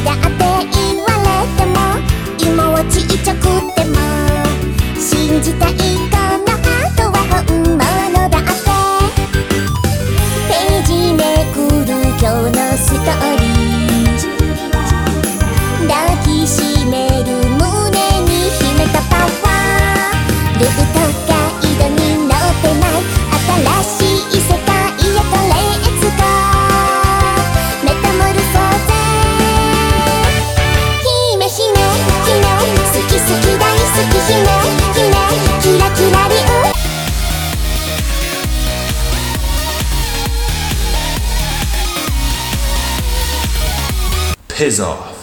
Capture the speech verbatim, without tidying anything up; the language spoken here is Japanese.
だって言われても今はちっちゃくても信じたいこのハートは本物だってページめくる今日のストーリー抱きしめる胸に秘めたパワールートガイドに乗ってない新しい世界へとレッツゴーメタモルフォーゼ姫姫姫好き好き大好き姫姫キラキラリュウ Piss off.